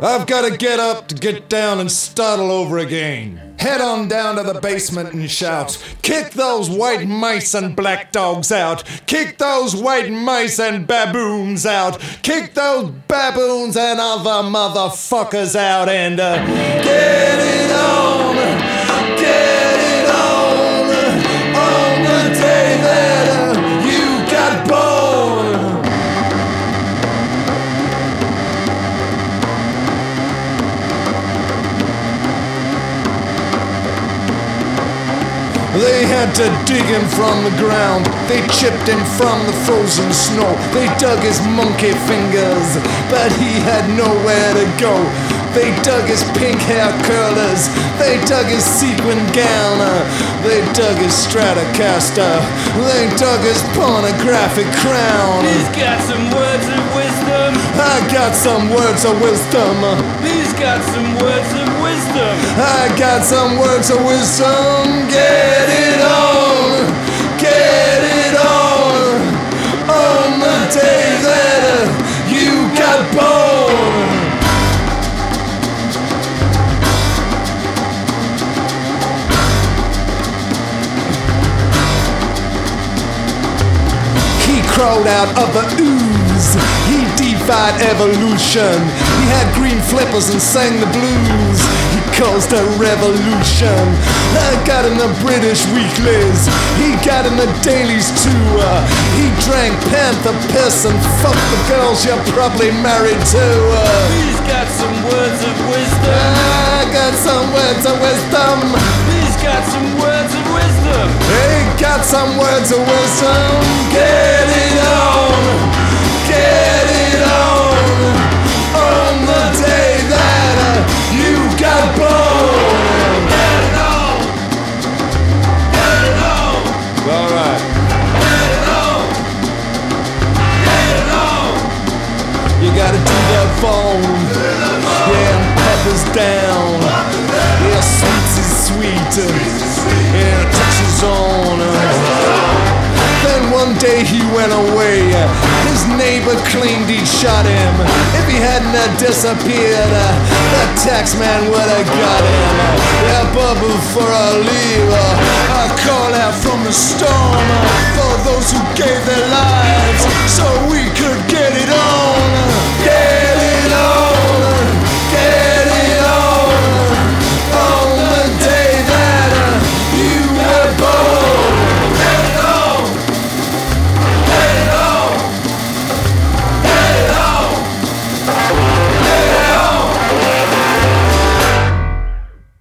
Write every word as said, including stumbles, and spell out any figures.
I've gotta get up to get down and start all over again. Head on down to the basement and shout, kick those white mice and black dogs out. Kick those white mice and baboons out. Kick those baboons and other motherfuckers out. And uh, get it on, get it on, on the day that uh, you got born. They had to dig him from the ground. They chipped him from the frozen snow. They dug his monkey fingers, but he had nowhere to go. They dug his pink hair curlers. They dug his sequin gown. They dug his Stratocaster. They dug his pornographic crown. He's got some words of wisdom. I got some words of wisdom. He's got some words of wisdom. I got some words of wisdom. Get it on, get it on, on the day that you got born. He crawled out of the ooze. He defied evolution. He had green flippers and sang the blues. He caused a revolution. I got in the British weeklies. He got in the dailies too. Uh, he drank panther piss and fucked the girls you're probably married to. Uh, He's got some words of wisdom. I got some words of wisdom. He's got some words of wisdom. He got some words of wisdom. Get it on, get it on, on the day that uh, you got born. Get it on. Get it on. All right. Get it on. Get it on. You gotta do that phone. Yeah, and peppers down. Yeah, sweets is sweet. Yeah, touches on. Then one day he went away. His neighbor claimed he'd shot him. If he hadn't have disappeared, the tax man would have got him. Yeah, but before I leave, I call out from the storm for those who gave their lives.